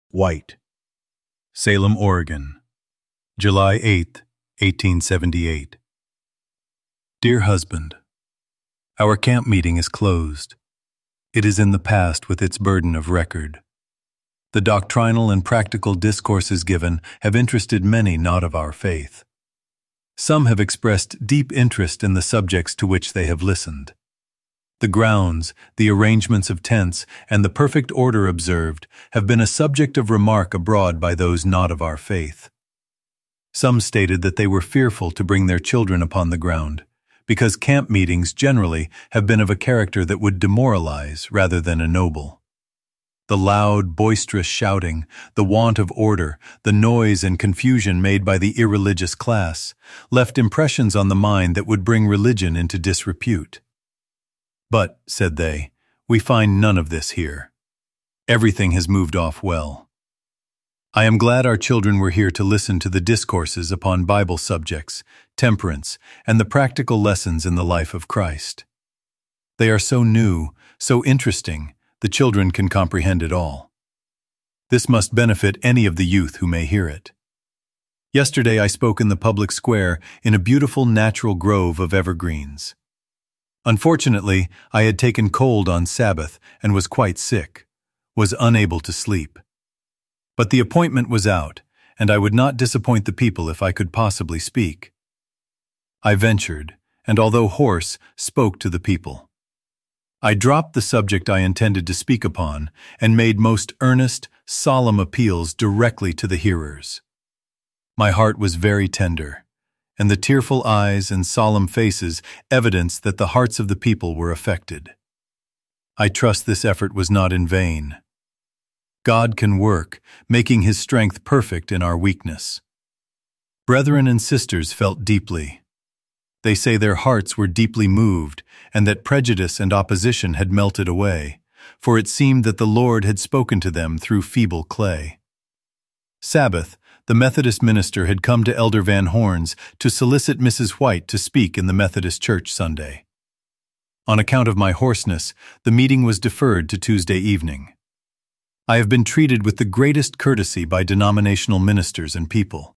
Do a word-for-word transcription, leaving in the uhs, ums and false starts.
White, Salem, Oregon, July eighth, eighteen seventy-eight. Dear husband, our camp meeting is closed. It is in the past with its burden of record. The doctrinal and practical discourses given have interested many not of our faith. Some have expressed deep interest in the subjects to which they have listened. The grounds, the arrangements of tents, and the perfect order observed have been a subject of remark abroad by those not of our faith. Some stated that they were fearful to bring their children upon the ground, because camp meetings generally have been of a character that would demoralize rather than ennoble. The loud, boisterous shouting, the want of order, the noise and confusion made by the irreligious class left impressions on the mind that would bring religion into disrepute. But, said they, we find none of this here. Everything has moved off well. I am glad our children were here to listen to the discourses upon Bible subjects, temperance, and the practical lessons in the life of Christ. They are so new, so interesting, the children can comprehend it all. This must benefit any of the youth who may hear it. Yesterday I spoke in the public square in a beautiful natural grove of evergreens. Unfortunately, I had taken cold on Sabbath and was quite sick, was unable to sleep. But the appointment was out, and I would not disappoint the people if I could possibly speak. I ventured, and although hoarse, spoke to the people. I dropped the subject I intended to speak upon and made most earnest, solemn appeals directly to the hearers. My heart was very tender, and the tearful eyes and solemn faces evidenced that the hearts of the people were affected. I trust this effort was not in vain. God can work, making His strength perfect in our weakness. Brethren and sisters felt deeply. They say their hearts were deeply moved, and that prejudice and opposition had melted away, for it seemed that the Lord had spoken to them through feeble clay. Sabbath, the Methodist minister had come to Elder Van Horn's to solicit Missus White to speak in the Methodist Church Sunday. On account of my hoarseness, the meeting was deferred to Tuesday evening. I have been treated with the greatest courtesy by denominational ministers and people.